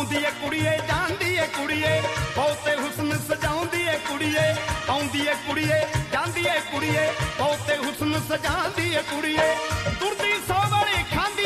आउंदी है कुड़िए जांदी है कुड़िए बहुते हुस्न सजाउंदी है कुड़िए आउंदी है कुड़िए जांदी है कुड़िए बहुते हुस्न सजांदी है कुड़िए तुरदी सौ वाली खांदी